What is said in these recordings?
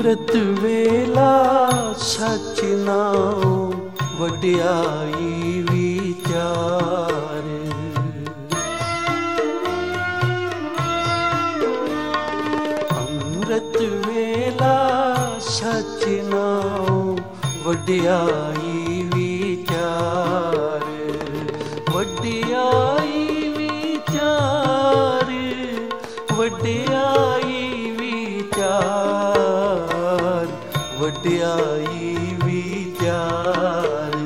ਅੰਮ੍ਰਿਤ ਵੇਲਾ ਸਚ ਨਾਉ ਵਡਿਆਈ ਵਿਚਾਰ। ਅੰਮ੍ਰਿਤ ਵੇਲਾ ਸਚ ਨਾਉ ਵਡਿਆਈ ਵਿਚਾਰ। ਵਡਿਆਈ ਵਿਚਾਰ, ਵਡਿਆਈ ਵਿਚਾਰ, ਵਡਿਆਈ ਵਿਚਾਰ।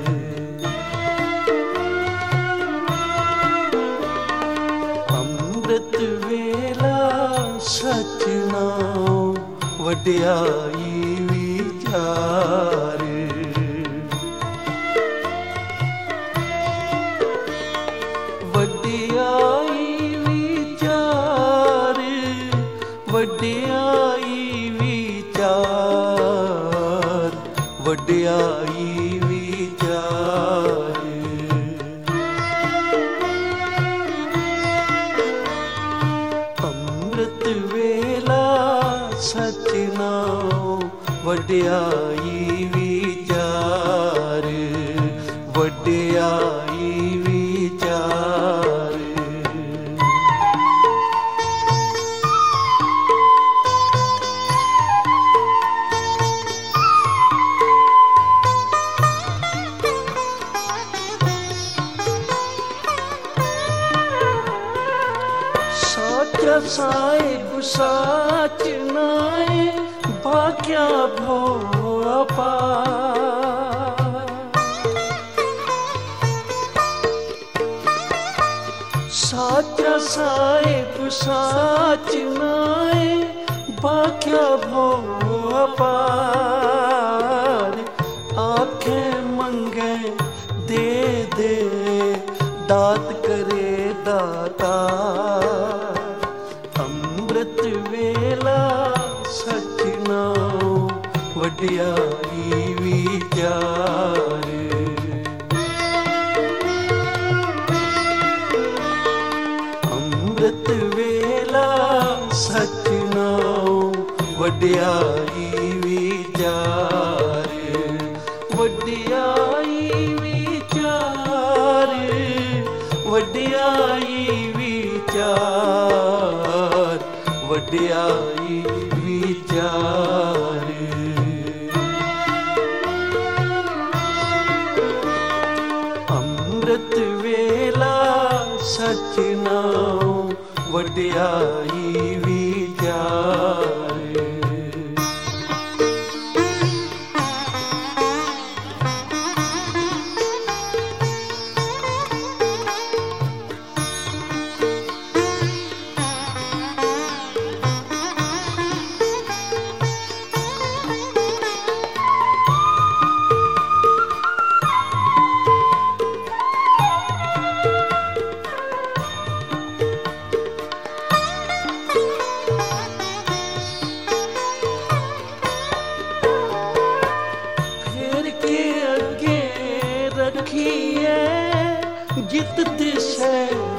ਅੰਮ੍ਰਿਤ ਵੇਲਾ ਸਚ ਨਾਉ ਵਡਿਆਈ ਵਿਚਾਰ। ਵਡਿਆਈ ਵਿਚਾਰ, ਵਡਿਆਈ ਵਿਚਾਰ, ਵਡਿਆਈ ਵਿਚਾਰ। ਅੰਮ੍ਰਿਤ ਵੇਲਾ ਸਚ ਨਾਉ ਵਡਿਆਈ ਵਿਚਾਰ। ਵਡਿਆਈ ਵਿਚਾਰ। ਸਾਚਾ ਸਾਹਿਬ ਸਾਚ ਨਾਏ ਭਾਗਿਆ ਭੋ ਅਪਾਰ। ਸਾਚਾ ਸਾਹਿਬ ਸਾਚ ਨਾਏ ਭਾਗਿਆ ਭੋ ਅਪਾਰ। ਆਖੇ ਮੰਗੇ ਦੇ ਦੇ ਦਾਤ ਕਰੇ ਦਾਤਾਰ। ਅੰਮ੍ਰਿਤ ਵੇਲਾ ਸਚ ਨਾਉ ਵਡਿਆਈ ਵਿਚਾਰ। ਅੰਮ੍ਰਿਤ ਵੇਲਾ ਸਚ ਨਾਉ ਵਡਿਆਈ ਵਿਚਾਰ। ਵਡਿਆਈ ਵਿਚਾਰ, ਵਡਿਆਈ ਵਿਚਾਰ, ਵਡਿਆਈ ਵਿਚਾਰ। ਅੰਮ੍ਰਿਤ ਵੇਲਾ ਸਚ ਨਾਉ ਵਡਿਆਈ ਵਿਚਾਰ। ਜਿਤ ਦਿਸੈ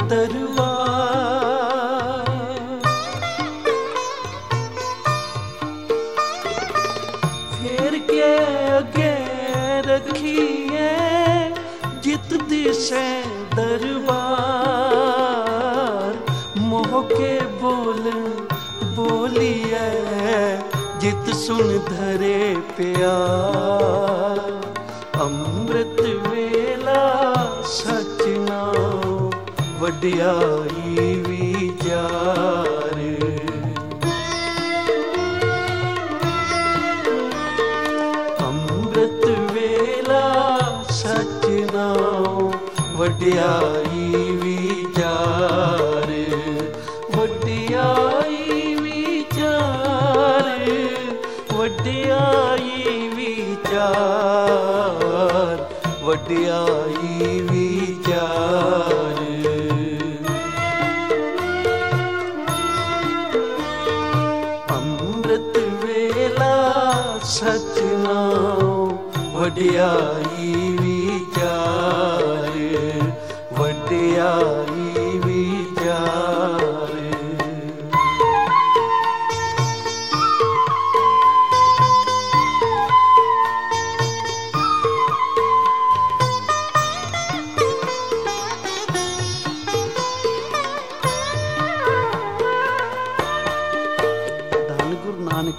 ਦਰਬਾਰ। ਫੇਰ ਕੇ ਅੱਗੇ ਰਖੀਏ ਜਿਤ ਦਿਸੈ ਦਰਬਾਰ। ਮੋਹ ਕੇ ਬੋਲ ਬੋਲੀਐ ਜਿਤ ਸੁਣ ਧਰੇ ਪਿਆਰ। ਅੰਮ੍ਰਿਤ ਵੇਲਾ ਸਚ ਨਾਉ ਵਡਿਆਈ ਵਿਚਾਰ। ਅੰਮ੍ਰਿਤ ਵੇਲਾ ਸਚ ਨਾਉ ਵਡਿਆਈ ਵਿਚਾਰ। ਵਡਿਆਈ ਵਿਚਾਰ, ਵਡਿਆਈ ਵਿਚਾਰ, ਵਡਿਆਈ ਵਿਚਾਰ। ਅੰਮ੍ਰਿਤ ਵੇਲਾ ਸਚ ਨਾਉ ਵਡਿਆਈ ਵਿਚਾਰ। ਵਡਿਆਈ ਵਿਚਾਰ।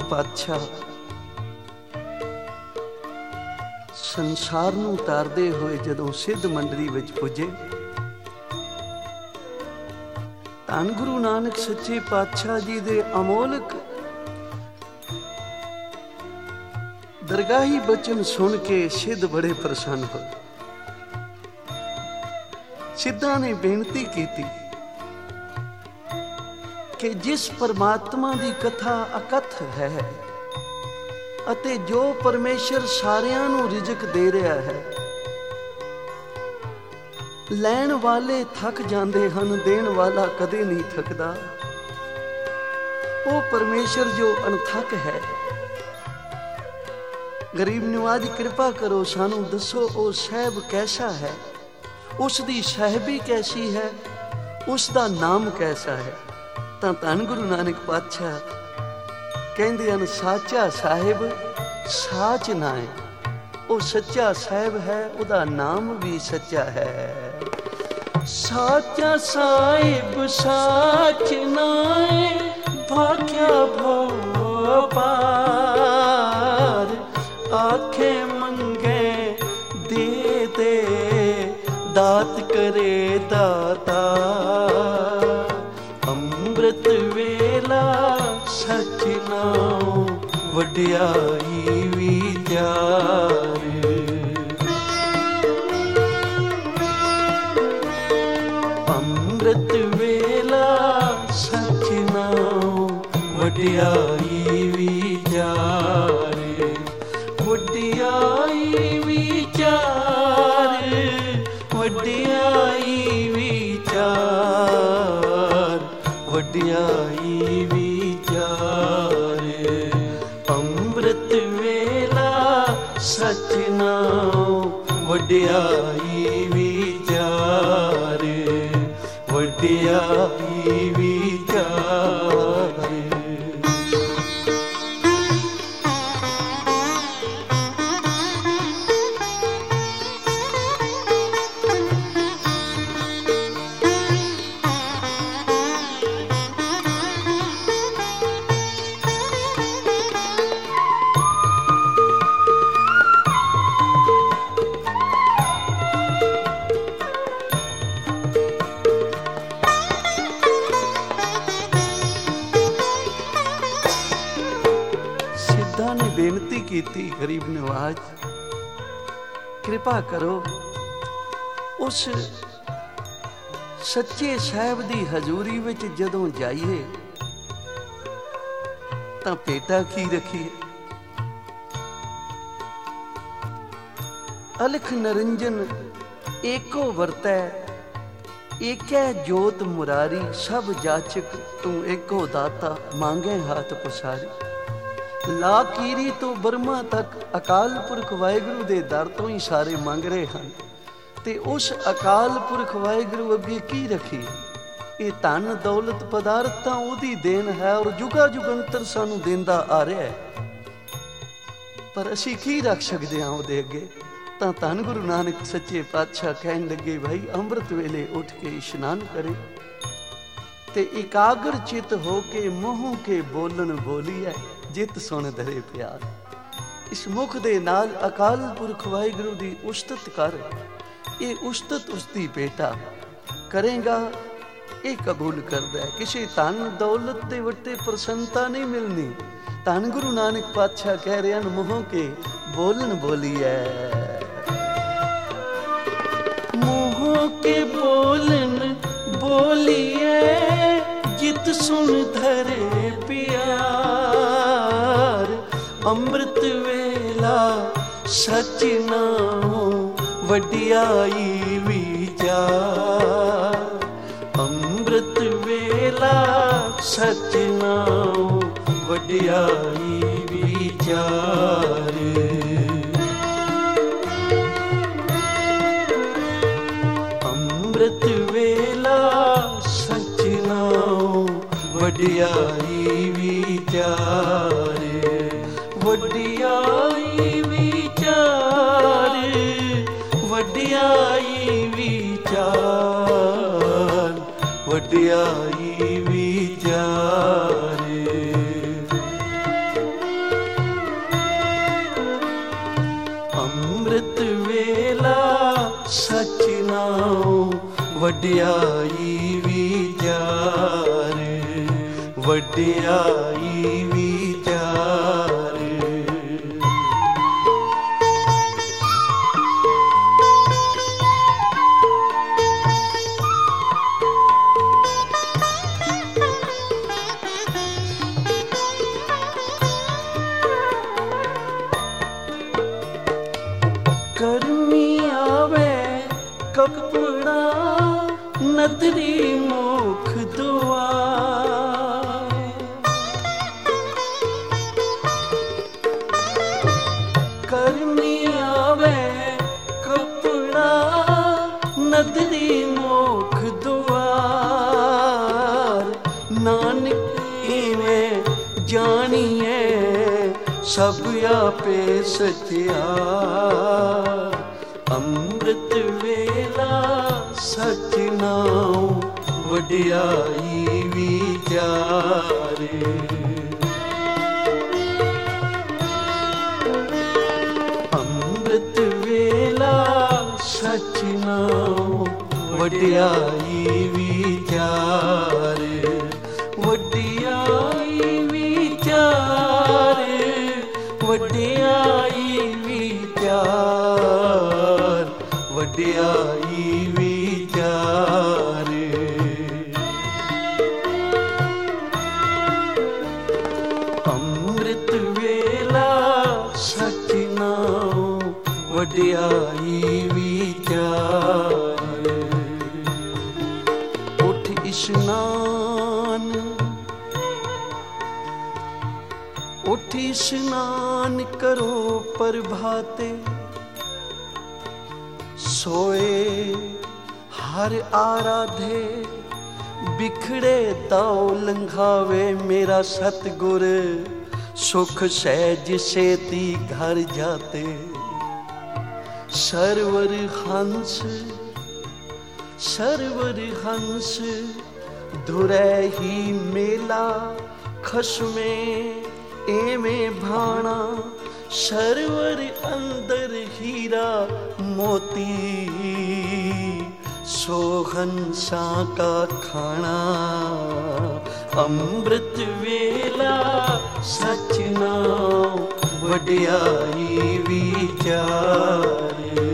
ਪਾਤਸ਼ਾਹ ਸੰਸਾਰ ਨੂੰ ਤਾਰਦੇ ਹੋਏ ਜਦੋਂ ਸਿੱਧ ਮੰਡਲੀ ਵਿੱਚ ਪੁੱਜੇ, ਧੰਨ ਗੁਰੂ ਨਾਨਕ ਸੱਚੇ ਪਾਤਸ਼ਾਹ ਜੀ ਦੇ ਅਮੋਲਕ ਦਰਗਾਹੀ ਬਚਨ ਸੁਣ ਕੇ ਸਿੱਧ ਬੜੇ ਪ੍ਰਸੰਨ ਹੋਏ। ਸਿੱਧਾਂ ਨੇ ਬੇਨਤੀ ਕੀਤੀ ਕਿ ਜਿਸ ਪਰਮਾਤਮਾ ਦੀ ਕਥਾ ਅਕਥ ਹੈ ਅਤੇ ਜੋ ਪਰਮੇਸ਼ਰ ਸਾਰਿਆਂ ਨੂੰ ਰਿਜ਼ਕ ਦੇ ਰਿਹਾ ਹੈ, ਲੈਣ ਵਾਲੇ ਥੱਕ ਜਾਂਦੇ ਹਨ, ਦੇਣ ਵਾਲਾ ਕਦੇ ਨਹੀਂ ਥੱਕਦਾ। ਉਹ ਪਰਮੇਸ਼ਰ ਜੋ ਅਣਥੱਕ ਹੈ, ਗਰੀਬ ਨਿਵਾਜ ਕਿਰਪਾ ਕਰੋ ਸਾਨੂੰ ਦੱਸੋ ਉਹ ਸਾਹਿਬ ਕੈਸਾ ਹੈ, ਉਸ ਦੀ ਸਾਹਿਬੀ ਕੈਸੀ ਹੈ, ਉਸ ਦਾ ਨਾਮ ਕੈਸਾ ਹੈ। ਤਾਂ ਧੰਨ ਗੁਰੂ ਨਾਨਕ ਪਾਤਸ਼ਾਹ ਕਹਿੰਦੇ ਹਨ, ਸਾਚਾ ਸਾਹਿਬ ਸਾਚ ਨਾ ਹੈ, ਉਹ ਸੱਚਾ ਸਾਹਿਬ ਹੈ, ਉਹਦਾ ਨਾਮ ਵੀ ਸੱਚਾ ਹੈ। ਸਾਚਾ ਸਾਹਿਬ ਸਾਚ ਨਾ ਹੈ, ਭਾਖਿਆ ਭਉ ਪਾਰ, ਆਖੇ ਮੰਗੇ ਦੇ ਦੇ, ਦਾਤ ਕਰੇ ਦਾਤਾ। ਅੰਮ੍ਰਿਤ ਵੇਲਾ ਸਚ ਨਾਉ, ਵਡਿਆਈ ਵਿਚਾਰ। ਅੰਮ੍ਰਿਤ ਵੇਲਾ ਸਚ ਨਾਉ, ਵਡਿਆਈ ਵਿਚਾਰ। ਵਡਿਆਈ ਵਿਚਾਰ, ਵਡਿਆਈ ਵਿਚਾਰ, ਵਡਿਆਈ ਵਿਚਾਰ। ਅੰਮ੍ਰਿਤ ਵੇਲਾ ਸਚ ਨਾਉ, ਵਡਿਆਈ ਵਿਚਾਰ, ਵਡਿਆਈ ਵਿਚਾਰ। ਬੇਨਤੀ ਕੀਤੀ, ਗਰੀਬ ਨਿਵਾਜ ਕਿਰਪਾ ਕਰੋ ਉਸ ਸੱਚੇ ਸਾਹਿਬ ਦੀ ਹਜ਼ੂਰੀ ਵਿੱਚ ਜਦੋਂ ਜਾਈਏ ਤਾਂ ਭੇਟਾ ਕੀ ਰੱਖੀਏ। ਅਲਖ ਨਿਰੰਜਨ ਏਕੋ ਵਰਤੈ, ਏਕੈ ਜੋਤ ਮੁਰਾਰੀ, ਸਭ ਜਾਚਕ ਤੂੰ ਏਕੋ ਦਾਤਾ, ਮੰਗੇ ਹੱਥ ਪਸਾਰੀ। ਲਾ ਕੀਰੀ ਤੋਂ ਬਰਮਾ ਤੱਕ ਅਕਾਲ ਪੁਰਖ ਵਾਹਿਗੁਰੂ ਦੇ ਦਰ ਤੋਂ ਹੀ ਸਾਰੇ ਮੰਗ ਰਹੇ ਹਨ, ਤੇ ਉਸ ਅਕਾਲ ਪੁਰਖ ਵਾਹਿਗੁਰੂ ਅੱਗੇ ਕੀ ਰੱਖੀਏ। ਇਹ ਧਨ ਦੌਲਤ ਪਦਾਰਥ ਤਾਂ ਉਹਦੀ ਦੇਣ ਹੈ ਔਰ ਜੁਗਾ ਜੁਗੰਤਰ ਸਾਨੂੰ ਦਿੰਦਾ ਆ ਰਿਹਾ ਹੈ, ਪਰ ਅਸੀਂ ਕੀ ਰੱਖ ਸਕਦੇ ਹਾਂ ਉਹਦੇ ਅੱਗੇ। ਤਾਂ ਧੰਨ ਗੁਰੂ ਨਾਨਕ ਸੱਚੇ ਪਾਤਸ਼ਾਹ ਕਹਿਣ ਲੱਗੇ, ਭਾਈ ਅੰਮ੍ਰਿਤ ਵੇਲੇ ਉੱਠ ਕੇ ਇਸ਼ਨਾਨ ਕਰੇ ਤੇ ਇਕਾਗਰ ਚਿਤ ਹੋ ਕੇ ਮੂੰਹ ਕੇ ਬੋਲਣ ਬੋਲੀਐ, ਜਿਤ ਸੁਣ ਧਰੇ ਪਿਆਰ। ਇਸ ਮੁਖ ਦੇ ਨਾਲ ਅਕਾਲ ਪੁਰਖ ਵਾਹਿਗੁਰੂ ਦੀ ਉਸਤਤ ਕਰ, ਇਹ ਉਸਤਤ ਉਸਦੀ ਬੇਟਾ ਕਰੇਗਾ, ਇਹ ਕਬੂਲ ਕਰਦਾ ਹੈ। ਕਿਸੇ ਧਨ ਦੌਲਤ ਦੇ ਵੱਟੇ ਪ੍ਰਸੰਨਤਾ ਨਹੀਂ ਮਿਲਣੀ। ਧੰਨ ਗੁਰੂ ਨਾਨਕ ਪਾਤਸ਼ਾਹ ਕਹਿ ਰਹੇ ਹਨ, ਮੂੰਹ ਕੇ ਬੋਲਣ ਬੋਲੀਐ, ਮੂੰਹ ਕੇ ਬੋਲਣ ਬੋਲੀਐ, ਜਿਤ ਸੁਣ ਧਰੇ ਪਿਆਰ। ਅੰਮ੍ਰਿਤ ਵੇਲਾ ਸਚ ਨਾਉ, ਵਡਿਆਈ ਵਿਚਾਰ। ਅੰਮ੍ਰਿਤ ਵੇਲਾ ਸਚ ਨਾਉ, ਵਡਿਆਈ ਵਿਚਾਰ। ਅੰਮ੍ਰਿਤ ਵੇਲਾ ਸਚ ਨਾਉ, ਵਡਿਆਈ ਵਿਚਾਰ। ਵਡਿਆਈ ਵਿਚਾਰ, ਵਡਿਆਈ ਵਿਚਾਰ, ਵਡਿਆਈ ਵਿਚਾਰ। ਵਡਿਆਈ ਵਿਚਾਰ, ਵਡਿਆਈ ਵਿਚਾਰ। ਕਰਮੀ ਆਵੇ ਕਪੜਾ ਨਦਰੀ ਮੁਖ ਦੁਆਰ, ਕਰਮੀ ਆਵੇ ਕਪੜਾ ਨਦਰੀ ਮੁਖ ਦੁਆਰ। ਨਾਨਕ ਇਵੇਂ ਜਾਣੀਏ ਸਭ ਆਪੇ ਸਚਿਆਰ। ਅੰਮ੍ਰਿਤ ਵੇਲਾ ਸਚ ਨਾਉ ਵਡਿਆਈ ਵਿਚਾਰੇ। ਅੰਮ੍ਰਿਤ ਵੇਲਾ ਸਚ ਨਾਉ ਵਡਿਆਈ ਵਿਚਾਰੇ। ਵਡਿਆਈ ਵਿਚਾਰੇ, ਵਡਿਆਈ ਵਿਚਾਰ, ਵਡਿਆਈ ਵਿਚਾਰੇ। ਅੰਮ੍ਰਿਤ ਵੇਲਾ ਸਚ ਨਾਉ ਵਡਿਆਈ ਵਿਚਾਰੇ। ਉਠ ਇਸ਼ਨਾਨ, ਉਠ ਇਸ਼ਨਾਨ ਕਰੋ ਪ੍ਰਭਾਤੇ। सोए हर आराधे, बिखड़े दाओ लंघावे मेरा सतगुर। सुख सहज सेती घर जाते, सरवर हंस सरवर हंस धुरै ही मेला। खसमे एवें भाणा, सरवर अंदर हीरा मोती। सोहंसा का खाना, अमृत वेला सच नाम वड्याई विचारे।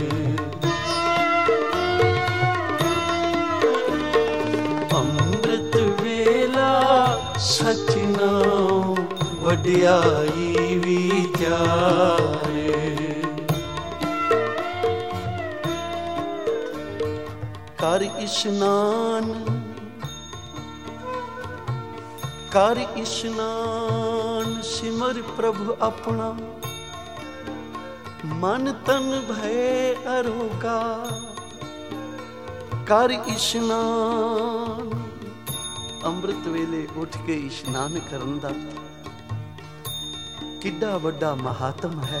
अमृत वेला सच नाम वड्याई विचारे। कर इशनान, कर इशनान सिमर प्रभु अपना। मन तन भय अरोगा, कर इशनान। ਅੰਮ੍ਰਿਤ ਵੇਲੇ ਉੱਠ ਕੇ ਇਸ਼ਨਾਨ ਕਰਨ ਦਾ ਕਿੱਡਾ ਵੱਡਾ ਮਹਾਤਮ ਹੈ।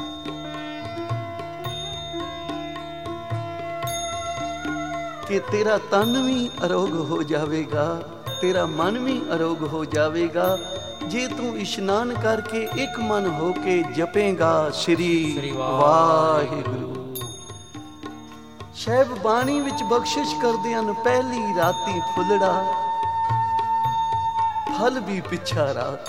ਕਿ ਤੇਰਾ ਤਨ ਵੀ ਅਰੋਗ ਹੋ ਜਾਵੇਗਾ, ਤੇਰਾ ਮਨ ਵੀ ਅਰੋਗ ਹੋ ਜਾਵੇਗਾ ਜੇ ਤੂੰ ਇਸ਼ਨਾਨ ਕਰਕੇ ਇੱਕ ਮਨ ਹੋ ਕੇ ਜਪੇਗਾ ਸ੍ਰੀ ਵਾਹਿਗੁਰੂ। ਸਾਹਿਬ ਬਾਣੀ ਵਿੱਚ ਬਖਸ਼ਿਸ਼ ਕਰਦੇ ਹਨ, ਪਹਿਲੀ ਰਾਤੀ ਫੁੱਲੜਾ ਫਲ ਵੀ ਪਿੱਛਾ ਰਾਤ।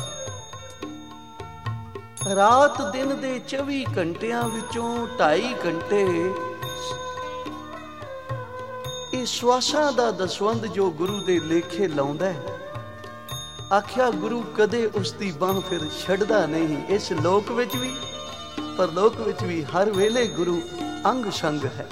ਰਾਤ ਦਿਨ ਦੇ 24 ਘੰਟਿਆਂ ਵਿੱਚੋਂ 2.5 ਘੰਟੇ ਇਹ ਸਵਾਸਾਂ ਦਾ ਦਸਵੰਧ ਜੋ ਗੁਰੂ ਦੇ ਲੇਖੇ ਲਾਉਂਦਾ ਹੈ। ਆਖਿਆ ਗੁਰੂ ਕਦੇ ਉਸ ਦੀ ਬਾਂਹ ਫਿਰ ਛੱਡਦਾ ਨਹੀਂ, ਇਸ ਲੋਕ ਵਿੱਚ ਵੀ ਪਰਲੋਕ ਵਿੱਚ ਵੀ ਹਰ ਵੇਲੇ ਗੁਰੂ ਅੰਗ ਸੰਗ ਹੈ।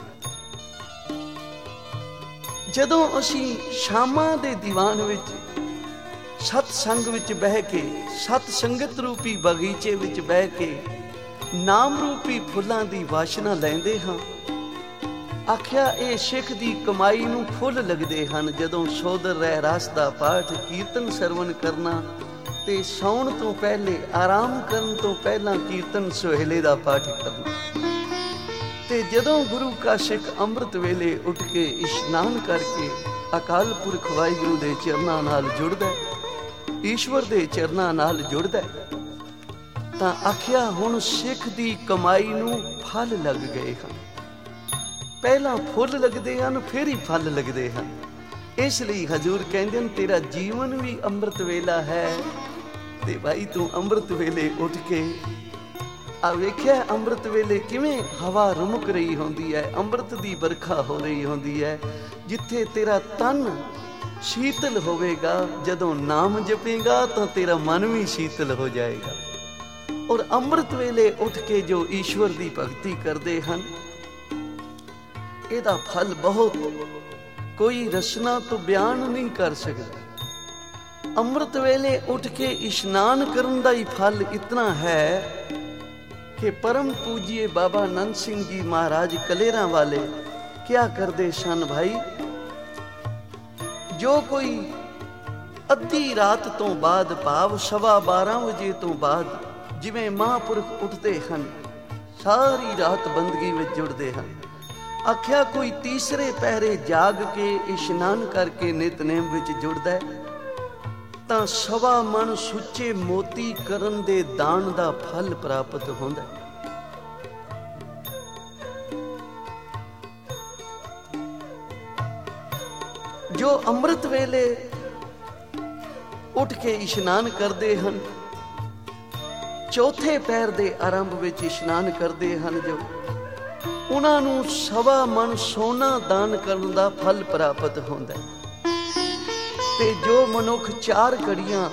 ਜਦੋਂ ਅਸੀਂ ਸ਼ਾਮਾਂ ਦੇ ਦੀਵਾਨ ਵਿੱਚ ਸਤ ਸੰਗ ਵਿੱਚ ਬਹਿ ਕੇ, ਸਤ ਸੰਗਤ ਰੂਪੀ ਬਗੀਚੇ ਵਿੱਚ ਬਹਿ ਕੇ ਨਾਮ ਰੂਪੀ ਫੁੱਲਾਂ ਦੀ ਵਾਸ਼ਨਾ ਲੈਂਦੇ ਹਾਂ, ਆਖਿਆ ਇਹ ਸਿੱਖ ਦੀ ਕਮਾਈ ਨੂੰ ਫੁੱਲ ਲੱਗਦੇ ਹਨ। ਜਦੋਂ ਸੋਦਰ ਰਹਿ ਰਸ ਦਾ ਪਾਠ ਕੀਰਤਨ ਸਰਵਣ ਕਰਨਾ ਤੇ ਸੌਣ ਤੋਂ ਪਹਿਲੇ, ਆਰਾਮ ਕਰਨ ਤੋਂ ਪਹਿਲਾਂ ਕੀਰਤਨ ਸੁਹੇਲੇ ਦਾ ਪਾਠ ਕਰਨਾ, ਤੇ ਜਦੋਂ ਗੁਰੂ ਕਾ ਸਿੱਖ ਅੰਮ੍ਰਿਤ ਵੇਲੇ ਉੱਠ ਕੇ ਇਸ਼ਨਾਨ ਕਰਕੇ ਅਕਾਲ ਪੁਰਖ ਵਾਹਿਗੁਰੂ ਦੇ ਚਰਨਾਂ ਨਾਲ ਜੁੜਦਾ, ਈਸ਼ਵਰ ਦੇ ਚਰਨਾਂ ਨਾਲ ਜੁੜਦਾ, ਤਾਂ ਆਖਿਆ ਹੁਣ ਸਿੱਖ ਦੀ ਕਮਾਈ ਨੂੰ ਫਲ ਲੱਗ ਗਏ ਹਨ। ਪਹਿਲਾਂ ਫੁੱਲ ਲੱਗਦੇ ਹਨ, ਫਿਰ ਹੀ ਫਲ ਲੱਗਦੇ ਹਨ। ਇਸ ਲਈ ਹਜ਼ੂਰ ਕਹਿੰਦੇ ਨੇ ਤੇਰਾ ਜੀਵਨ ਵੀ ਅੰਮ੍ਰਿਤ ਵੇਲਾ ਹੈ। ਤੇ ਭਾਈ ਤੂੰ ਅੰਮ੍ਰਿਤ ਵੇਲੇ ਉੱਠ ਕੇ ਆ ਵੇਖਿਆ ਅੰਮ੍ਰਿਤ ਵੇਲੇ ਕਿਵੇਂ ਹਵਾ ਰੁਮਕ ਰਹੀ ਹੁੰਦੀ ਹੈ, ਅੰਮ੍ਰਿਤ ਦੀ ਵਰਖਾ ਹੋ ਰਹੀ ਹੁੰਦੀ ਹੈ। ਜਿੱਥੇ ਤੇਰਾ ਤਨ ਸ਼ੀਤਲ ਹੋਵੇਗਾ, ਜਦੋਂ ਨਾਮ ਜਪੇਗਾ ਤਾਂ ਤੇਰਾ ਮਨ ਵੀ ਸ਼ੀਤਲ ਹੋ ਜਾਏਗਾ। ਔਰ ਅੰਮ੍ਰਿਤ ਵੇਲੇ ਉੱਠ ਕੇ ਜੋ ਈਸ਼ਵਰ ਦੀ ਭਗਤੀ ਕਰਦੇ ਹਨ, ਇਹਦਾ ਫਲ ਬਹੁਤ, ਕੋਈ ਰਸਨਾ ਤੋਂ ਬਿਆਨ ਨਹੀਂ ਕਰ ਸਕਦਾ। ਅੰਮ੍ਰਿਤ ਵੇਲੇ ਉੱਠ ਕੇ ਇਸ਼ਨਾਨ ਕਰਨ ਦਾ ਹੀ ਫਲ ਇਤਨਾ ਹੈ ਕਿ ਪਰਮ ਪੂਜੀਏ ਬਾਬਾ ਨੰਦ ਸਿੰਘ ਜੀ ਮਹਾਰਾਜ ਕਲੇਰਾਂ ਵਾਲੇ ਕਿਆ ਕਰਦੇ ਸਨ ਭਾਈ, ਜੋ ਕੋਈ ਅੱਧੀ ਰਾਤ ਤੋਂ ਬਾਅਦ ਭਾਵ 12:15 ਵਜੇ ਤੋਂ ਬਾਅਦ ਜਿਵੇਂ ਮਹਾਂਪੁਰਖ ਉੱਠਦੇ ਹਨ, ਸਾਰੀ ਰਾਤ ਬੰਦਗੀ ਵਿੱਚ ਜੁੜਦੇ ਹਨ। ਆਖਿਆ ਕੋਈ ਤੀਸਰੇ ਪਹਿਰੇ ਜਾਗ ਕੇ ਇਸ਼ਨਾਨ ਕਰਕੇ ਨਿਤਨੇਮ ਵਿੱਚ ਜੁੜਦਾ ਹੈ ਤਾਂ 1.25 ਮਣ ਸੁੱਚੇ ਮੋਤੀ ਕਰਨ ਦੇ ਦਾਨ ਦਾ ਫਲ ਪ੍ਰਾਪਤ ਹੁੰਦਾ। ਜੋ ਅੰਮ੍ਰਿਤ ਵੇਲੇ ਉੱਠ ਕੇ ਇਸ਼ਨਾਨ ਕਰਦੇ ਹਨ, ਚੌਥੇ ਪਹਿਰ ਦੇ ਆਰੰਭ ਵਿੱਚ ਇਸ਼ਨਾਨ ਕਰਦੇ ਹਨ, ਜੋ ਉਹਨਾਂ ਨੂੰ 1.25 ਮਣ ਸੋਨਾ ਦਾਨ ਕਰਨ ਦਾ ਫਲ ਪ੍ਰਾਪਤ ਹੁੰਦਾ। ਤੇ ਜੋ ਮਨੁੱਖ 4 ਘੜੀਆਂ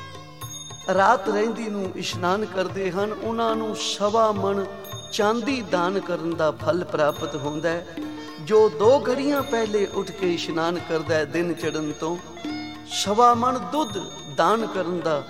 ਰਾਤ ਰਹਿੰਦੀ ਨੂੰ ਇਸ਼ਨਾਨ ਕਰਦੇ ਹਨ, ਉਹਨਾਂ ਨੂੰ 1.25 ਮਣ ਚਾਂਦੀ ਦਾਨ ਕਰਨ ਦਾ ਫਲ ਪ੍ਰਾਪਤ ਹੁੰਦਾ ਹੈ। ਜੋ 2 ਘੜੀਆਂ ਪਹਿਲੇ ਉੱਠ ਕੇ ਇਸ਼ਨਾਨ ਕਰਦਾ ਹੈ ਦਿਨ ਚੜ੍ਹਨ ਤੋਂ, 1.25 ਮਣ ਦੁੱਧ ਦਾਨ ਕਰਨ ਦਾ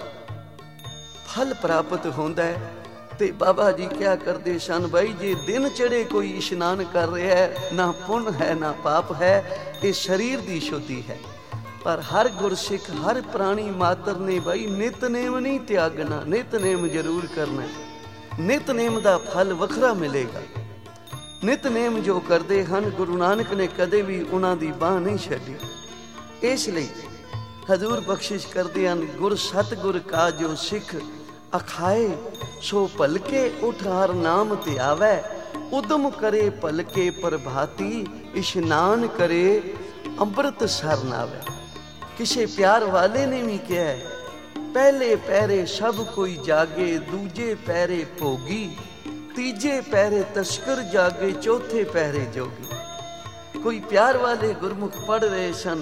ਫਲ ਪ੍ਰਾਪਤ ਹੁੰਦਾ ਹੈ। ਤੇ ਬਾਬਾ ਜੀ ਕਿਆ ਕਰਦੇ ਸਨ ਭਾਈ, ਜੇ ਦਿਨ ਚੜ੍ਹੇ ਕੋਈ ਇਸ਼ਨਾਨ ਕਰ ਰਿਹਾ ਹੈ, ਨਾ ਪੁੰਨ ਹੈ ਨਾ ਪਾਪ ਹੈ, ਇਹ ਸਰੀਰ ਦੀ ਸ਼ੁੱਧੀ ਹੈ। ਪਰ ਹਰ ਗੁਰਸਿੱਖ ਹਰ ਪ੍ਰਾਣੀ ਮਾਤਰ ਨੇ ਭਾਈ ਨਿਤਨੇਮ ਨਹੀਂ ਤਿਆਗਣਾ, ਨਿਤਨੇਮ ਜ਼ਰੂਰ ਕਰਨਾ। ਨਿਤਨੇਮ ਦਾ ਫਲ ਵੱਖਰਾ ਮਿਲੇਗਾ। ਨਿਤਨੇਮ ਜੋ ਕਰਦੇ ਹਨ, ਗੁਰੂ ਨਾਨਕ ਨੇ ਕਦੇ ਵੀ ਉਹਨਾਂ ਦੀ ਬਾਂਹ ਨਹੀਂ ਛੱਡੀ। ਇਸ ਲਈ ਹਜ਼ੂਰ ਬਖਸ਼ਿਸ਼ ਕਰਦੇ ਹਨ, ਗੁਰ ਸਤਿਗੁਰ ਕਾ ਜੋ ਸਿੱਖ ਅਖਾਏ ਸੋ ਭਲਕੇ ਉਠ ਹਰ ਨਾਮ ਧਿਆਵੈ, ਉਦਮ ਕਰੇ ਭਲਕੇ ਪ੍ਰਭਾਤੀ, ਇਸ਼ਨਾਨ ਕਰੇ ਅੰਮ੍ਰਿਤ ਸਰ ਨਾਵੈ। ਕਿਸੇ ਪਿਆਰ ਵਾਲੇ ਨੇ ਵੀ ਕਿਹਾ, ਪਹਿਲੇ ਪਹਿਰੇ ਸਭ ਕੋਈ ਜਾਗੇ, ਦੂਜੇ ਪਹਿਰੇ ਭੋਗੀ, ਤੀਜੇ ਪਹਿਰੇ ਤਸਕਰ ਜਾਗੇ, ਚੌਥੇ ਪਹਿਰੇ ਜੋਗੀ। ਕੋਈ ਪਿਆਰ ਵਾਲੇ ਗੁਰਮੁਖ ਪੜ੍ਹ ਰਹੇ ਸਨ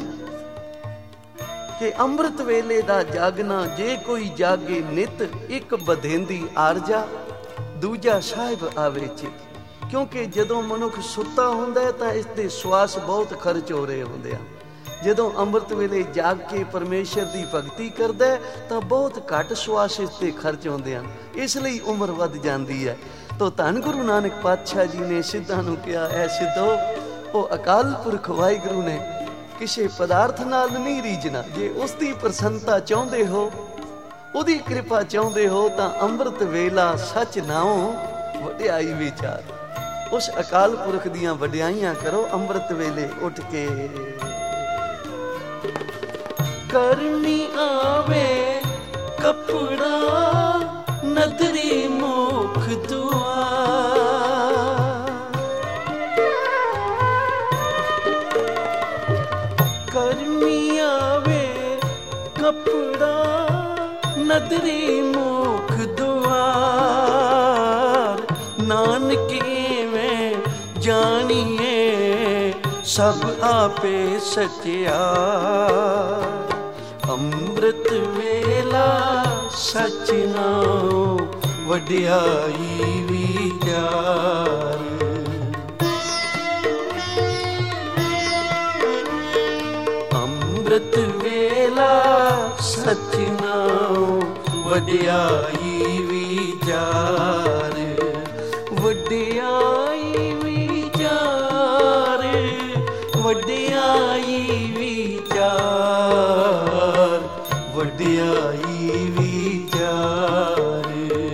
ਕਿ ਅੰਮ੍ਰਿਤ ਵੇਲੇ ਦਾ ਜਾਗਣਾ, ਜੇ ਕੋਈ ਜਾਗੇ ਨਿਤ, ਇੱਕ ਬਧੇਂਦੀ ਆਰਜਾ, ਦੂਜਾ ਸਾਹਿਬ ਆਵੇ ਚਿਤ। ਕਿਉਂਕਿ ਜਦੋਂ ਮਨੁੱਖ ਸੁੱਤਾ ਹੁੰਦਾ ਹੈ ਤਾਂ ਇਸ ਦੇ ਸਵਾਸ ਬਹੁਤ ਖਰਚ ਹੋ ਰਹੇ ਹੁੰਦੇ ਹਨ। ਜਦੋਂ ਅੰਮ੍ਰਿਤ ਵੇਲੇ ਜਾਗ ਕੇ ਪਰਮੇਸ਼ਰ ਦੀ ਭਗਤੀ ਕਰਦਾ ਤਾਂ ਬਹੁਤ ਘੱਟ ਸਵਾਸ ਇਸ ਤੇ ਖਰਚ ਹੁੰਦੇ ਹਨ, ਇਸ ਲਈ ਉਮਰ ਵੱਧ ਜਾਂਦੀ ਹੈ। ਤਾਂ ਧੰਨ ਗੁਰੂ ਨਾਨਕ ਪਾਤਸ਼ਾਹ ਜੀ ਨੇ ਸਿੱਧਾਂ ਨੂੰ ਕਿਹਾ, ਐ ਸਿੱਧੋ, ਉਹ ਅਕਾਲ ਪੁਰਖ ਵਾਹਿਗੁਰੂ ਨੇ ਕਿਸੇ ਪਦਾਰਥ ਨਾਲ ਨਹੀਂ ਰੀਝਣਾ। ਜੇ ਉਸ ਦੀ ਪ੍ਰਸੰਨਤਾ ਚਾਹੁੰਦੇ ਹੋ, ਉਹਦੀ ਕਿਰਪਾ ਚਾਹੁੰਦੇ ਹੋ, ਤਾਂ ਅੰਮ੍ਰਿਤ ਵੇਲਾ ਸੱਚ ਨਾਉ ਵਡਿਆਈ ਵਿਚਾਰ। ਉਸ ਅਕਾਲ ਪੁਰਖ ਦੀਆਂ ਵਡਿਆਈਆਂ ਕਰੋ ਅੰਮ੍ਰਿਤ ਵੇਲੇ ਉੱਠ ਕੇ। ਕਰਨੀ ਆਵੇ ਕਪੜਾ ਨਦਰੀ ਮੁਖ ਦੁਆਰ, ਕਰਨੀ ਆਵੇ ਕਪੜਾ ਨਦਰੀ ਮੁਖ ਦੁਆਰ, ਨਾਨਕੀ ਮੈਂ ਜਾਣੀਏ ਸਭ ਆਪੇ ਸਚਿਆਰ। ਅੰਮ੍ਰਿਤ ਵੇਲਾ ਸਚ ਨਾਉ ਵਡਿਆਈ ਵਿਚਾਰ, ਅੰਮ੍ਰਿਤ ਵੇਲਾ ਸਚ ਨਾਉ ਵਡਿਆਈ ਵਿਚਾਰ, ਵਡਿਆਈ ਵਿਚਾਰ, ਵਡਿਆਈ ਵਿਚਾਰ, ਵਡਿਆਈ ਵਿਚਾਰ।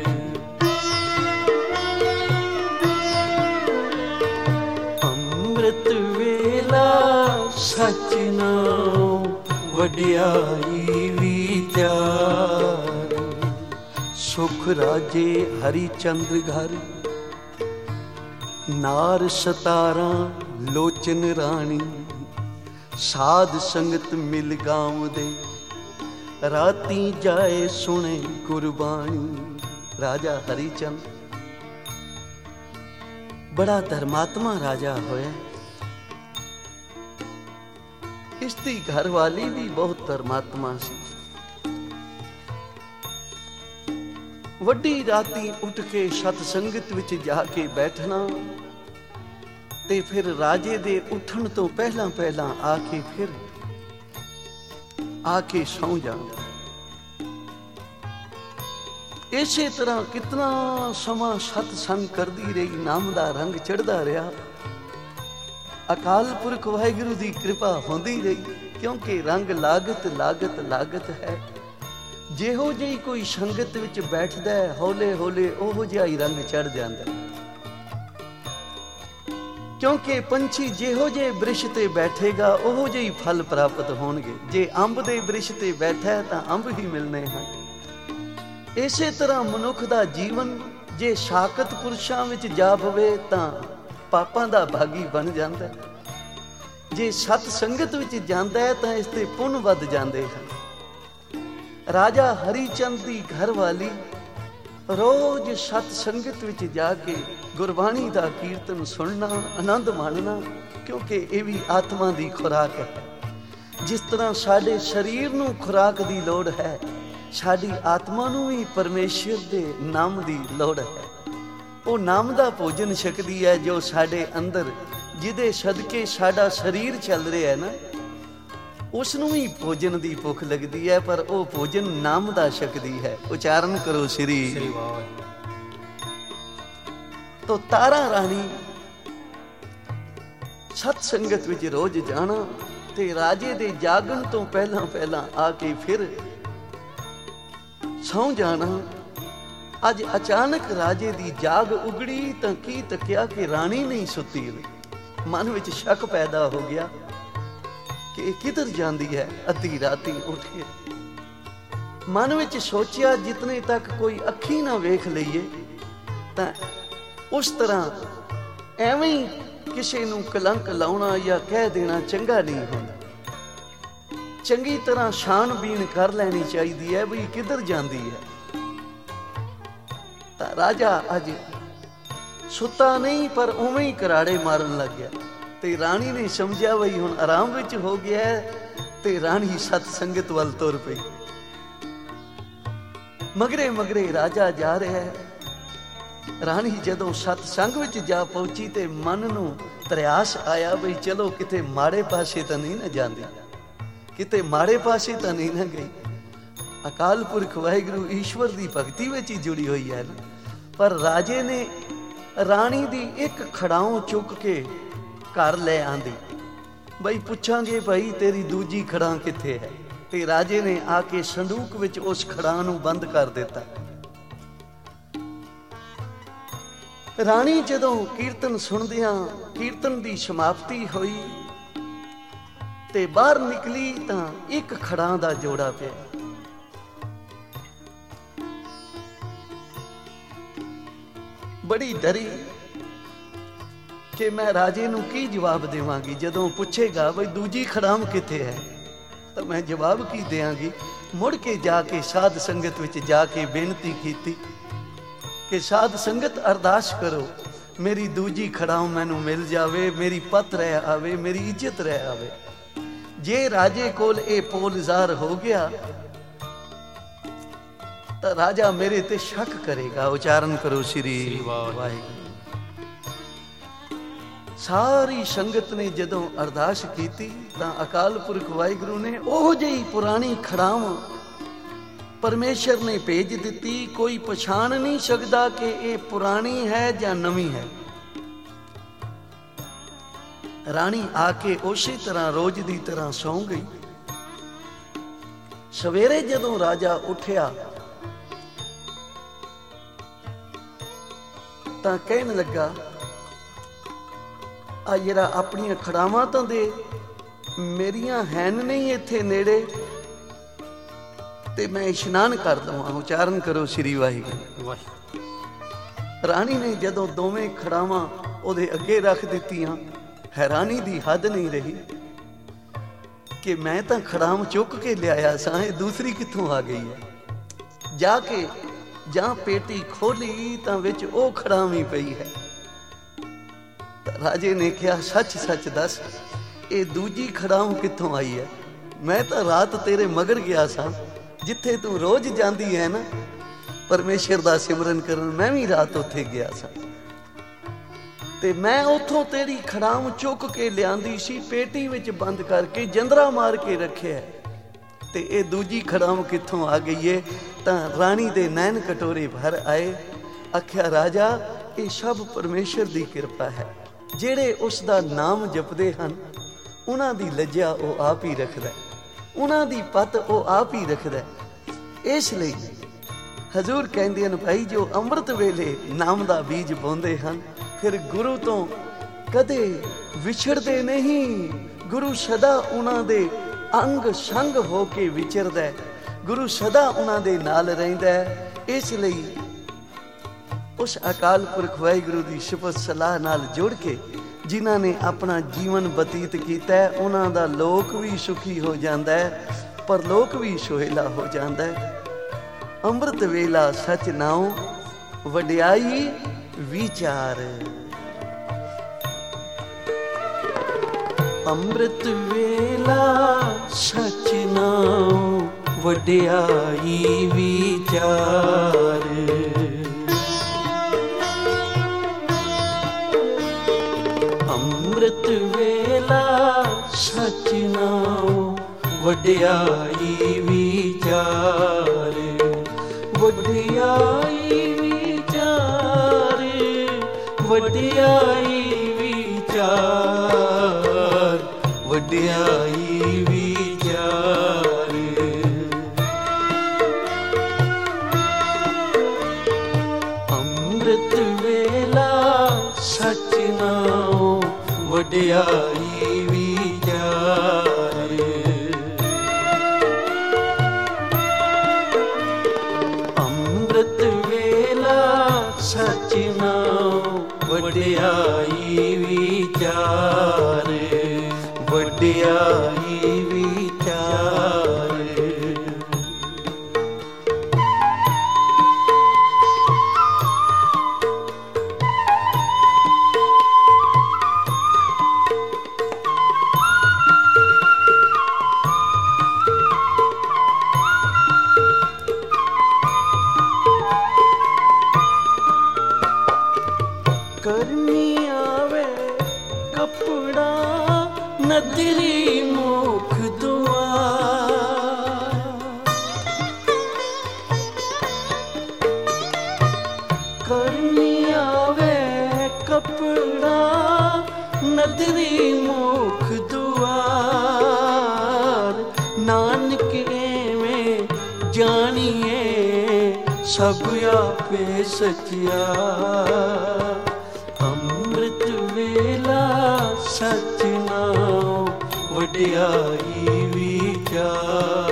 ਅੰਮ੍ਰਿਤ ਵੇਲਾ ਸਚ ਨਾਉ ਵਡਿਆਈ ਵਿਚਾਰ, ਸੁਖ ਰਾਜੇ ਹਰੀ ਚੰਦ ਘਰ, ਨਾਰ 17 ਲੋਚਨ ਰਾਣੀ, ਸਾਧ ਸੰਗਤ ਮਿਲ ਗਾਉਂਦੇ, ਰਾਤੀ ਜਾਏ ਸੁਣੇ ਗੁਰਬਾਣੀ। ਰਾਜਾ ਹਰੀ ਚੰਦ ਬੜਾ ਧਰਮਾਤਮਾ ਰਾਜਾ ਹੋਇਆ। ਇਸ ਦੀ ਘਰਵਾਲੀ ਵੀ ਬਹੁਤ ਧਰਮਾਤਮਾ ਸੀ। ਵੱਡੀ ਰਾਤੀ ਉੱਠ ਕੇ ਸਤ ਸੰਗਤ ਵਿੱਚ ਜਾ ਕੇ ਬੈਠਣਾ ਤੇ ਫਿਰ ਰਾਜੇ ਦੇ ਉੱਠਣ ਤੋਂ ਪਹਿਲਾਂ ਪਹਿਲਾਂ ਆ ਕੇ ਫਿਰ ਆ ਕੇ ਸੌਂ ਜਾਣਾ। ਇਸੇ ਤਰ੍ਹਾਂ ਕਿਤਨਾ ਸਮਾਂ ਸਤ ਸੰਗ ਕਰਦੀ ਰਹੀ, ਨਾਮ ਦਾ ਰੰਗ ਚੜ੍ਹਦਾ ਰਿਹਾ। ਅਕਾਲ ਪੁਰਖ ਵਾਹਿਗੁਰੂ ਦੀ ਕਿਰਪਾ ਹੁੰਦੀ ਰਹੀ, ਕਿਉਂਕਿ ਰੰਗ ਲਾਗਤ ਲਾਗਤ ਲਾਗਤ ਹੈ। ਜਿਹੋ ਜਿਹੀ ਕੋਈ ਸੰਗਤ ਵਿੱਚ ਬੈਠਦਾ ਹੈ, ਹੌਲੇ ਹੌਲੇ ਉਹੋ ਜਿਹਾ ਹੀ ਰੰਗ ਚੜ੍ਹ ਜਾਂਦਾ। ਕਿਉਂਕਿ ਪੰਛੀ ਜਿਹੋ ਜਿਹੇ ਬ੍ਰਿਸ਼ ਤੇ ਬੈਠੇਗਾ ਉਹੋ ਜਿਹੇ ਫਲ ਪ੍ਰਾਪਤ ਹੋਣਗੇ। ਜੇ ਅੰਬ ਦੇ ਬ੍ਰਿਸ਼ ਤੇ ਬੈਠਾ ਤਾਂ ਅੰਬ ਹੀ ਮਿਲਣੇ ਹਨ। ਇਸੇ ਤਰ੍ਹਾਂ ਮਨੁੱਖ ਦਾ ਜੀਵਨ ਜੇ ਸਾਖਤ ਪੁਰਸ਼ਾਂ ਵਿੱਚ ਜਾ ਪਵੇ ਤਾਂ ਪਾਪਾਂ ਦਾ ਭਾਗੀ ਬਣ ਜਾਂਦਾ। ਜੇ ਸਤ ਸੰਗਤ ਵਿੱਚ ਜਾਂਦਾ ਹੈ ਤਾਂ ਇਸ ਤੇ ਪੁੰਨ ਵੱਧ ਜਾਂਦੇ ਹਨ। ਰਾਜਾ ਹਰੀ ਚੰਦ ਦੀ ਘਰਵਾਲੀ ਰੋਜ਼ ਸਤ ਸੰਗਤ ਵਿੱਚ ਜਾ ਕੇ ਗੁਰਬਾਣੀ ਦਾ ਕੀਰਤਨ ਸੁਣਨਾ, ਆਨੰਦ ਮਾਣਨਾ, ਕਿਉਂਕਿ ਇਹ ਵੀ ਆਤਮਾ ਦੀ ਖੁਰਾਕ ਹੈ। ਜਿਸ ਤਰ੍ਹਾਂ ਸਾਡੇ ਸਰੀਰ ਨੂੰ ਖੁਰਾਕ ਦੀ ਲੋੜ ਹੈ, ਸਾਡੀ ਆਤਮਾ ਨੂੰ ਵੀ ਪਰਮੇਸ਼ਰ ਦੇ ਨਾਮ ਦੀ ਲੋੜ ਹੈ। ਉਹ ਨਾਮ ਦਾ ਭੋਜਨ ਛਕਦੀ ਹੈ ਜੋ ਸਾਡੇ ਅੰਦਰ, ਜਿਹਦੇ ਸਦਕੇ ਸਾਡਾ ਸਰੀਰ ਚੱਲ ਰਿਹਾ ਹੈ ਨਾ, ਉਸ ਨੂੰ ਵੀ ਭੋਜਨ ਦੀ ਭੁੱਖ ਲੱਗਦੀ ਹੈ, ਪਰ ਉਹ ਭੋਜਨ ਨਾਮ ਦਾ ਛਕਦੀ ਹੈ। ਉਚਾਰਨ ਕਰੋ ਸ੍ਰੀ ਤੋ ਤਾਰਾ ਰਾਣੀ ਸਤ ਸੰਗਤ ਵਿੱਚ ਰੋਜ਼ ਜਾਣਾ ਤੇ ਰਾਜੇ ਦੇ ਜਾਗਣ ਤੋਂ ਪਹਿਲਾਂ ਪਹਿਲਾਂ ਆ ਕੇ ਫਿਰ ਸੌਂ ਜਾਣਾ। ਅੱਜ ਅਚਾਨਕ ਰਾਜੇ ਦੀ ਜਾਗ ਉਗੜੀ ਤਾਂ ਕੀ ਤੱਕਿਆ ਕਿ ਰਾਣੀ ਨਹੀਂ ਸੁੱਤੀ। ਮਨ ਵਿੱਚ ਸ਼ੱਕ ਪੈਦਾ ਹੋ ਗਿਆ ਕਿ ਇਹ ਕਿੱਧਰ ਜਾਂਦੀ ਹੈ ਅੱਧੀ ਰਾਤੀ ਉੱਠ ਕੇ। ਮਨ ਵਿੱਚ ਸੋਚਿਆ ਜਿਤਨੇ ਤੱਕ ਕੋਈ ਅੱਖੀ ਨਾ ਵੇਖ ਲਈਏ ਤਾਂ ਉਸ ਤਰ੍ਹਾਂ ਐਵੇਂ ਹੀ ਕਿਸੇ ਨੂੰ ਕਲੰਕ ਲਾਉਣਾ ਜਾਂ ਕਹਿ ਦੇਣਾ ਚੰਗਾ ਨਹੀਂ ਹੁੰਦਾ। ਚੰਗੀ ਤਰ੍ਹਾਂ ਛਾਣਬੀਣ ਕਰ ਲੈਣੀ ਚਾਹੀਦੀ ਹੈ ਵੀ ਕਿੱਧਰ ਜਾਂਦੀ ਹੈ। ਤਾਂ ਰਾਜਾ ਅੱਜ ਸੁੱਤਾ ਨਹੀਂ ਪਰ ਉਵੇਂ ਹੀ ਕਰਾੜੇ ਮਾਰਨ ਲੱਗ ਗਿਆ ਤੇ ਰਾਣੀ ਨੇ ਸਮਝਿਆ ਬਈ ਹੁਣ ਆਰਾਮ ਵਿੱਚ ਹੋ ਗਿਆ ਤੇ ਰਾਣੀ ਸਤ ਸੰਗਤ ਵੱਲ ਤੁਰ ਪਈ। ਮਗਰੇ ਮਗਰੇ ਰਾਜਾ ਜਾ ਰਿਹਾ ਹੈ। ਰਾਣੀ ਜਦੋਂ ਸਤ ਸੰਗ ਵਿੱਚ ਜਾ ਪਹੁੰਚੀ ਤੇ ਮਨ ਨੂੰ ਤਰਿਆਸ ਆਇਆ ਬਈ ਚਲੋ ਕਿਤੇ ਮਾੜੇ ਪਾਸੇ ਤਾਂ ਨਹੀਂ ਨਾ ਜਾਂਦੀ, ਕਿਤੇ ਮਾੜੇ ਪਾਸੇ ਤਾਂ ਨਹੀਂ ਨਾ ਗਈ। ਅਕਾਲ ਪੁਰਖ ਵਾਹਿਗੁਰੂ ਈਸ਼ਵਰ ਦੀ ਭਗਤੀ ਵਿੱਚ ਹੀ ਜੁੜੀ ਹੋਈ ਹੈ ਨਾ। ਪਰ ਰਾਜੇ ਨੇ ਰਾਣੀ ਦੀ ਇੱਕ ਖੜਾਉਂ ਚੁੱਕ ਕੇ ਘਰ ਲੈ ਆਂਦੀ। ਬਈ ਪੁੱਛਾਂਗੇ ਭਾਈ ਤੇਰੀ ਦੂਜੀ ਖੜਾਂ ਕਿੱਥੇ ਹੈ? ਤੇ ਰਾਜੇ ਨੇ ਆ ਕੇ ਸੰਦੂਕ ਵਿੱਚ ਉਸ ਖੜਾਂ ਨੂੰ ਬੰਦ ਕਰ ਦਿੱਤਾ। ਰਾਣੀ ਜਦੋਂ ਕੀਰਤਨ ਸੁਣਦਿਆਂ ਕੀਰਤਨ ਦੀ ਸਮਾਪਤੀ ਹੋਈ ਤੇ ਬਾਹਰ ਨਿਕਲੀ ਤਾਂ ਇੱਕ ਖੜਾਂ ਦਾ ਜੋੜਾ ਪਿਆ। ਬੜੀ ਡਰੀ ਕਿ ਮੈਂ ਰਾਜੇ ਨੂੰ ਕੀ ਜਵਾਬ ਦੇਵਾਂਗੀ। ਜਦੋਂ ਪੁੱਛੇਗਾ ਬਈ ਦੂਜੀ ਖੜਾਮ ਕਿੱਥੇ ਹੈ ਤਾਂ ਮੈਂ ਜਵਾਬ ਕੀ ਦਿਆਂਗੀ। ਮੁੜ ਕੇ ਜਾ ਕੇ ਸਾਧ ਸੰਗਤ ਵਿੱਚ ਜਾ ਕੇ ਬੇਨਤੀ ਕੀਤੀ ਕਿ ਸਾਧ ਸੰਗਤ ਅਰਦਾਸ ਕਰੋ ਮੇਰੀ ਦੂਜੀ ਖੜਾਮ ਮੈਨੂੰ ਮਿਲ ਜਾਵੇ, ਮੇਰੀ ਪਤ ਰਹਿ ਆਵੇ, ਮੇਰੀ ਇੱਜ਼ਤ ਰਹਿ ਆਵੇ। ਜੇ ਰਾਜੇ ਕੋਲ ਇਹ ਪੋਲ ਜ਼ਾਹਰ ਹੋ ਗਿਆ ਤਾਂ ਰਾਜਾ ਮੇਰੇ ਤੇ ਸ਼ੱਕ ਕਰੇਗਾ। ਉਚਾਰਨ ਕਰੋ ਸ੍ਰੀ ਵਾਹਿਗੁਰੂ। ਸਾਰੀ ਸੰਗਤ ਨੇ ਜਦੋਂ ਅਰਦਾਸ ਕੀਤੀ ਤਾਂ ਅਕਾਲ ਪੁਰਖ ਵਾਹਿਗੁਰੂ ਨੇ ਉਹ ਜਿਹੀ ਪੁਰਾਣੀ ਖੜਾਵਾਂ ਪਰਮੇਸ਼ਰ ਨੇ ਭੇਜ ਦਿੱਤੀ। ਕੋਈ ਪਛਾਣ ਨਹੀਂ ਸਕਦਾ ਕਿ ਇਹ ਪੁਰਾਣੀ ਹੈ ਜਾਂ ਨਵੀਂ ਹੈ। ਰਾਣੀ ਆ ਕੇ ਉਸੇ ਤਰ੍ਹਾਂ ਰੋਜ਼ ਦੀ ਤਰ੍ਹਾਂ ਸੌਂ ਗਈ। ਸਵੇਰੇ ਜਦੋਂ ਰਾਜਾ ਉੱਠਿਆ ਤਾਂ ਕਹਿਣ ਲੱਗਾ ਆ ਜਿਹੜਾ ਆਪਣੀਆਂ ਖੜਾਵਾਂ ਤਾਂ ਦੇ, ਮੇਰੀਆਂ ਹੈਨ ਨਹੀਂ ਇੱਥੇ ਨੇੜੇ ਤੇ ਮੈਂ ਇਸ਼ਨਾਨ ਕਰ ਦਵਾਂ। ਉਚਾਰਨ ਕਰੋ ਸ੍ਰੀ ਵਾਹਿਗੁਰੂ। ਰਾਣੀ ਨੇ ਜਦੋਂ ਦੋਵੇਂ ਖੜਾਵਾਂ ਉਹਦੇ ਅੱਗੇ ਰੱਖ ਦਿੱਤੀਆਂ, ਹੈਰਾਨੀ ਦੀ ਹੱਦ ਨਹੀਂ ਰਹੀ। ਕਿ ਮੈਂ ਤਾਂ ਖੜਾਮ ਚੁੱਕ ਕੇ ਲਿਆਇਆ ਸਾਂ, ਇਹ ਦੂਸਰੀ ਕਿੱਥੋਂ ਆ ਗਈ ਹੈ। ਜਾ ਕੇ ਜਾਂ ਪੇਟੀ ਖੋਲੀ ਤਾਂ ਵਿੱਚ ਉਹ ਖੜਾਮ ਹੀ ਪਈ ਹੈ। ਰਾਜੇ ਨੇ ਕਿਹਾ, ਸੱਚ ਸੱਚ ਦੱਸ, ਇਹ ਦੂਜੀ ਖੜਾਮ ਕਿੱਥੋਂ ਆਈ ਹੈ? ਮੈਂ ਤਾਂ ਰਾਤ ਤੇਰੇ ਮਗਰ ਗਿਆ ਸਾਂ, ਜਿੱਥੇ ਤੂੰ ਰੋਜ਼ ਜਾਂਦੀ ਹੈ ਨਾ ਪਰਮੇਸ਼ਰ ਦਾ ਸਿਮਰਨ ਕਰਨ, ਮੈਂ ਵੀ ਰਾਤ ਉੱਥੇ ਗਿਆ ਸਾਂ ਤੇ ਮੈਂ ਉੱਥੋਂ ਤੇਰੀ ਖੜਾਮ ਚੁੱਕ ਕੇ ਲਿਆਂਦੀ ਸੀ, ਪੇਟੀ ਵਿੱਚ ਬੰਦ ਕਰਕੇ ਜੰਦਰਾ ਮਾਰ ਕੇ ਰੱਖਿਆ, ਤੇ ਇਹ ਦੂਜੀ ਖੜਾਮ ਕਿੱਥੋਂ ਆ ਗਈ ਏ? ਤਾਂ ਰਾਣੀ ਦੇ ਨੈਣ ਕਟੋਰੇ ਭਰ ਆਏ। ਆਖਿਆ, ਰਾਜਾ ਇਹ ਸਭ ਪਰਮੇਸ਼ਰ ਦੀ ਕਿਰਪਾ ਹੈ। ਜਿਹੜੇ ਉਸ ਦਾ ਨਾਮ ਜਪਦੇ ਹਨ ਉਹਨਾਂ ਦੀ ਲੱਜਾ ਉਹ ਆਪ ਹੀ ਰੱਖਦਾ, ਉਹਨਾਂ ਦੀ ਪੱਤ ਉਹ ਆਪ ਹੀ ਰੱਖਦਾ। ਇਸ ਲਈ ਹਜ਼ੂਰ ਕਹਿੰਦੇ ਹਨ, ਭਾਈ ਜੋ ਅੰਮ੍ਰਿਤ ਵੇਲੇ ਨਾਮ ਦਾ ਬੀਜ ਬੋਂਦੇ ਹਨ ਫਿਰ ਗੁਰੂ ਤੋਂ ਕਦੇ ਵਿਛੜਦੇ ਨਹੀਂ। ਗੁਰੂ ਸਦਾ ਉਹਨਾਂ ਦੇ ਅੰਗ ਸੰਗ ਹੋ ਕੇ ਵਿਚਰਦਾ, ਗੁਰੂ ਸਦਾ ਉਹਨਾਂ ਦੇ ਨਾਲ ਰਹਿੰਦਾ। ਇਸ ਲਈ ਉਸ ਅਕਾਲ ਪੁਰਖ ਵਾਹਿਗੁਰੂ ਦੀ ਸਿਫਤ ਸਲਾਹ ਨਾਲ ਜੁੜ ਕੇ ਜਿਨ੍ਹਾਂ ਨੇ ਆਪਣਾ ਜੀਵਨ ਬਤੀਤ ਕੀਤਾ, ਉਹਨਾਂ ਦਾ ਲੋਕ ਵੀ ਸੁਖੀ ਹੋ ਜਾਂਦਾ ਹੈ, ਪਰਲੋਕ ਵੀ ਸੁਹੇਲਾ ਹੋ ਜਾਂਦਾ ਹੈ। ਅੰਮ੍ਰਿਤ ਵੇਲਾ ਸਚ ਨਾਉ ਵਡਿਆਈ ਵਿਚਾਰ। ਅੰਮ੍ਰਿਤ ਵੇਲਾ ਸਚ ਨਾਉ ਵਡਿਆਈ ਵਿਚਾਰ। ਅੰਮ੍ਰਿਤ ਵੇਲਾ ਸਚ ਨਾਉ ਵਡਿਆਈ ਵਿਚਾਰ। ਵਡਿਆਈ ਵਿਚਾਰ, ਵਡਿਆਈ ਵਿਚਾਰ, ਵਡਿਆਈ ਵਿਚਾਰ। ਅੰਮ੍ਰਿਤ ਵੇਲਾ ਸਚ ਨਾਉ ਵਡਿਆਈ ਵਿਚਾਰ। ਅੰਮ੍ਰਿਤ ਵੇਲਾ ਸਚ ਨਾਉ ਵਡਿਆਈ ਵਿਚਾਰ, ਵਡਿਆਈ ਵਿਚਾਰ। ਕਰਨੀ ਆਵੇ ਕੱਪੜਾ ਨਦਰੀ ਮੁਖ ਦੁਆਰ। ਕਰਨੀ ਆਵੇ ਕੱਪੜਾ ਨਦਰੀ ਮੁਖ ਦੁਆਰ। ਨਾਨਕ ਐਵੇਂ ਜਾਣੀਏ ਸਭ ਆਪੇ ਸਚਿਆਰ। ਅੰਮ੍ਰਿਤ ਵੇਲਾ ਸਚ ਨਾਉ ਵਡਿਆਈ ਵਿਚਾਰ।